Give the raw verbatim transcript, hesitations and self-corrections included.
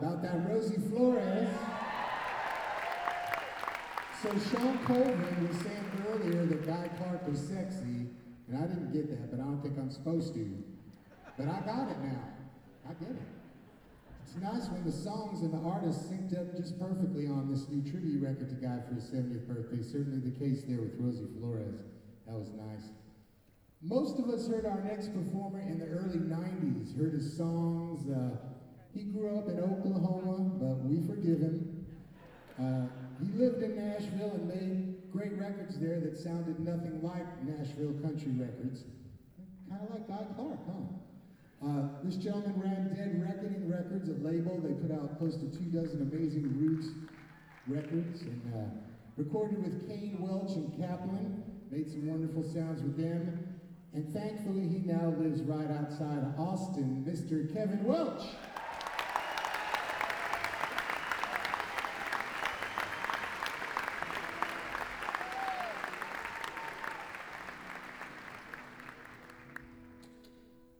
about that Rosie Flores. So Sean Colvin was saying earlier that Guy Clark was sexy, and I didn't get that, but I don't think I'm supposed to. But I got it now. I get it. It's nice when the songs and the artists synced up just perfectly on this new tribute record to Guy for his seventieth birthday. Certainly the case there with Rosie Flores. That was nice. Most of us heard our next performer in the early nineties, heard his songs. Uh, he grew up in Oklahoma, but we forgive him. Uh, he lived in Nashville and made great records there that sounded nothing like Nashville country records. Kind of like Guy Clark, huh? Uh, this gentleman ran Dead Reckoning Records, a label. They put out close to two dozen amazing roots records, and uh, recorded with Kane, Welch, and Kaplan. Made some wonderful sounds with them. And thankfully, he now lives right outside of Austin, Mister Kevin Welch.